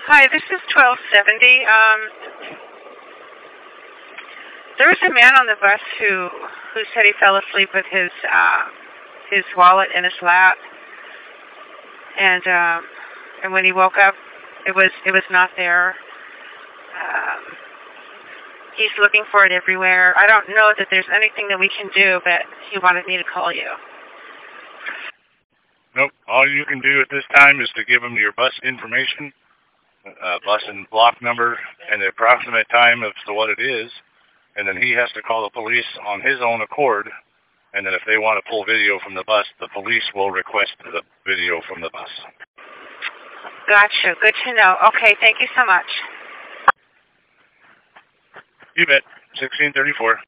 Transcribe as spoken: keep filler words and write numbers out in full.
Hi, this is twelve seventy. Um, there was a man on the bus who who said he fell asleep with his uh, his wallet in his lap, and um, and when he woke up, it was it was not there. Um, he's looking for it everywhere. I don't know that there's anything that we can do, but he wanted me to call you. Nope. All you can do at this time is to give him your bus information, uh, bus and block number, and the approximate time as to what it is, and then he has to call the police on his own accord, and then if they want to pull video from the bus, the police will request the video from the bus. Gotcha. Good to know. Okay, thank you so much. You bet. sixteen thirty-four.